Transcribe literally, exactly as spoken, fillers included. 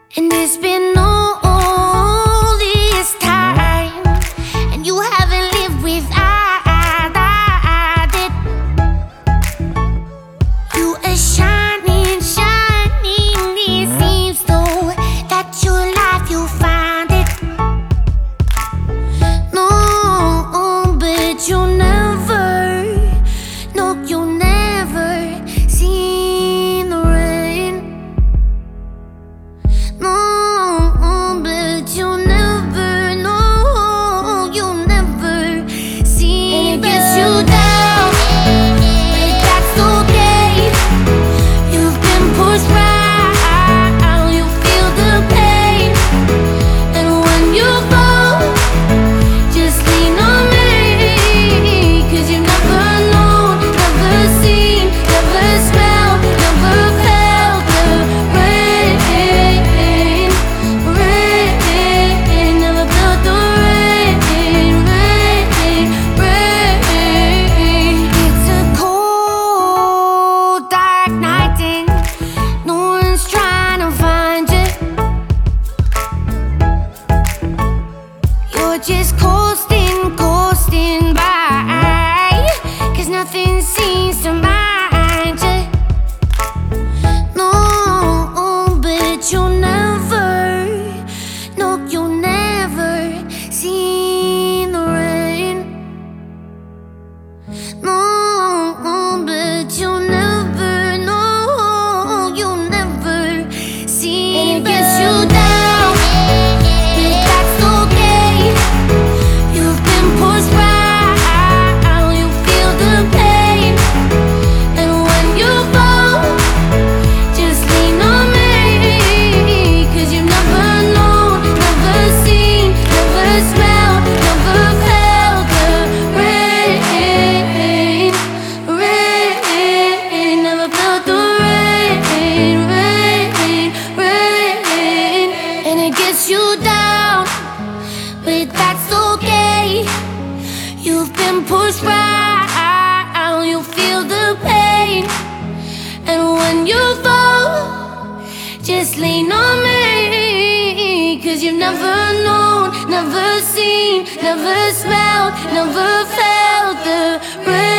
And it's been all this time, and you haven't lived without it. You are shining, shining. It seems though that your life you find it. No, but you'll never, no, you'll never see the rain. No, but you'll never, no, you'll never see. And it gets you down, but that's okay. You've been pushed right, you feel the pain. And when you fall, just lean on me, 'cause you've never known, never seen, never smelled, never felt the rain. Rain, never felt the rain, rain, rain. It's a cold, dark night and no one's trying to find you. You're just coasting, coasting by, 'cause nothing seems to mind you. No, but you'll never, no, you'll never see the rain. No, but you'll never, no, you'll never see. And it gets you down, but that's okay. You've been pushed right, you feel the pain. And when you fall, just lean on me, 'cause you've never known, never seen, never smelled, never felt the rain. Rain, never felt the rain, rain, rain. And it gets you down, but that's okay. You've been pushed right, you feel the pain. And when you fall, just lean on me, 'cause you've never known, never seen, never smelled, never felt the rain.